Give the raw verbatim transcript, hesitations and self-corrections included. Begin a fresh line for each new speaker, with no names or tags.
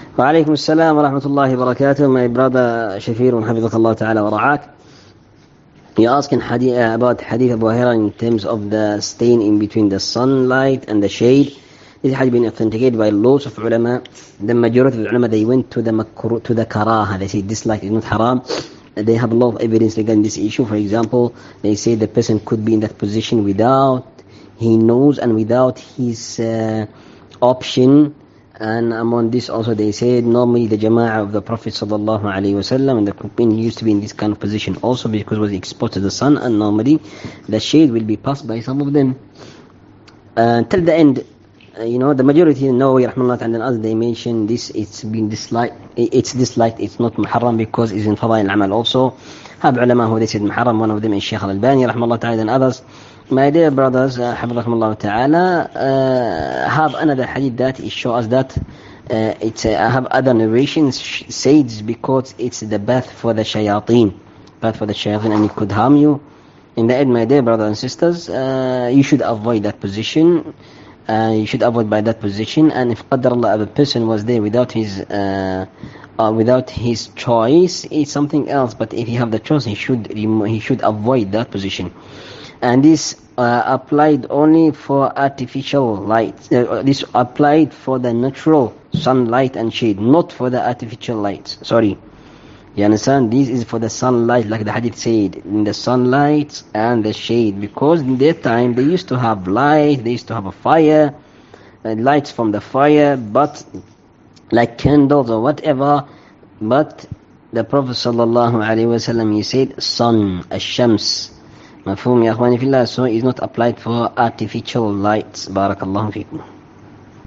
وعليكم السلام ورحمة الله وبركاته. My brother Shafir, حفظك الله تعالى ورعاك. You're asking hadith, uh, about hadith Abu Hurairah in terms of the stain in between the sunlight and the shade. This hadith been authenticated by lots of ulama. The majority of the ulama, they went to the makruh, to the karaha. They say dislike is not haram. They have a lot of evidence regarding this issue. For example, they say the person could be in that position without he knows and without his uh, option. And among this also they said normally the jama'ah of the Prophet sallallahu alaihi wasallam and the companion used to be in this kind of position also because it was exposed to the sun, and normally the shade will be passed by some of them. Uh, till the end, uh, you know, the majority, Nawawi rahmahullah and others, they mention this, it's been disliked, it's disliked, it's not muharram because it's in fadail al-amal also. Have ulama who they said muharram, one of them is Shaykh al-Albani rahmahullah ta'ala and others. My dear brothers, uh, Hafidhakumullah Ta'ala, uh, have another hadith that it shows us that uh, it's, uh, I have other narrations says because it's the bath for the shayateen, bath for the shayateen, and it could harm you. In the end, my dear brothers and sisters, uh, you should avoid that position. Uh, you should avoid by that position. And if Qadar Allah, a person was there without his uh, uh, without his choice, it's something else. But if he have the choice, he should he should avoid that position. And this uh, applied only for artificial light. Uh, this applied for the natural sunlight and shade, not for the artificial light. Sorry. You understand? This is for the sunlight, like the hadith said, in the sunlight and the shade. Because in their time, they used to have light, they used to have a fire, uh, lights from the fire, but like candles or whatever. But the Prophet sallallahu alaihi wasallam, he said, sun, ash-shams. مفهوم يا أخواني في الله. So it's not applied for artificial lights. بارك الله فيكم.